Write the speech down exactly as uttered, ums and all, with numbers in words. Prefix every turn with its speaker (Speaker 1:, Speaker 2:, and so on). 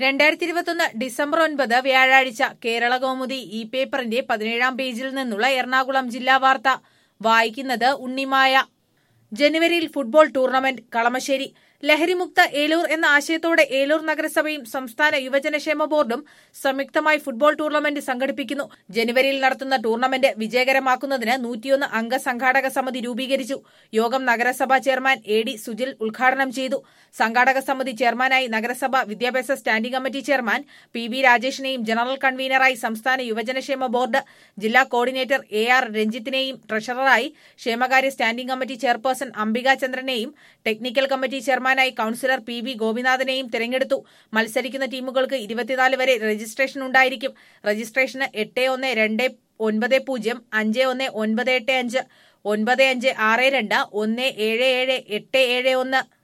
Speaker 1: രണ്ടായിരത്തി ഇരുപത്തൊന്ന് ഡിസംബർ ഒൻപത് വ്യാഴാഴ്ച കേരള കൗമുദി ഈ പേപ്പറിന്റെ പതിനേഴാം പേജിൽ നിന്നുള്ള എറണാകുളം ജില്ലാ വാർത്ത വായിക്കുന്നത് ഉണ്ണിമായ. ജനുവരിയിൽ ഫുട്ബോൾ ടൂർണമെന്റ് കളമശ്ശേരി. ലഹരിമുക്ത ഏലൂർ എന്ന ആശയത്തോടെ ഏലൂർ നഗരസഭയും സംസ്ഥാന യുവജനക്ഷേമ ബോർഡും സംയുക്തമായി ഫുട്ബോൾ ടൂർണമെന്റ് സംഘടിപ്പിക്കുന്നു. ജനുവരിയിൽ നടത്തുന്ന ടൂർണമെന്റ് വിജയകരമാക്കുന്നതിന് നൂറ്റിയൊന്ന് അംഗ സംഘാടക സമിതി രൂപീകരിച്ചു. യോഗം നഗരസഭാ ചെയർമാൻ എ ഡി സുജിൽ ഉദ്ഘാടനം ചെയ്തു. സംഘാടക സമിതി ചെയർമാനായി നഗരസഭ വിദ്യാഭ്യാസ standing committee chairman P V രാജേഷിനെയും ജനറൽ കൺവീനറായി സംസ്ഥാന യുവജനക്ഷേമ ബോർഡ് ജില്ലാ കോർഡിനേറ്റർ എ ആർ രഞ്ജിത്തിനെയും ട്രഷററായി ക്ഷേമകാര്യ സ്റ്റാൻഡിംഗ് കമ്മിറ്റി ചെയർപേഴ്സൺ അംബിക ചന്ദ്രനെയും ടെക്നിക്കൽ കമ്മിറ്റി ചെയർമാൻ ായി കൌൺസിലർ പി വി ഗോപിനാഥനെയും തെരഞ്ഞെടുത്തു. മത്സരിക്കുന്ന ടീമുകൾക്ക് ഇരുപത്തിനാല് വരെ രജിസ്ട്രേഷൻ ഉണ്ടായിരിക്കും. രജിസ്ട്രേഷന് എട്ട് ഒന്ന് രണ്ട് ഒൻപത് പൂജ്യം അഞ്ച് ഒന്ന് ഒൻപത് എട്ട് അഞ്ച് ഒൻപത് അഞ്ച് ആറ് രണ്ട് ഒന്ന് ഏഴ് ഏഴ് എട്ട് ഏഴ് ഒന്ന്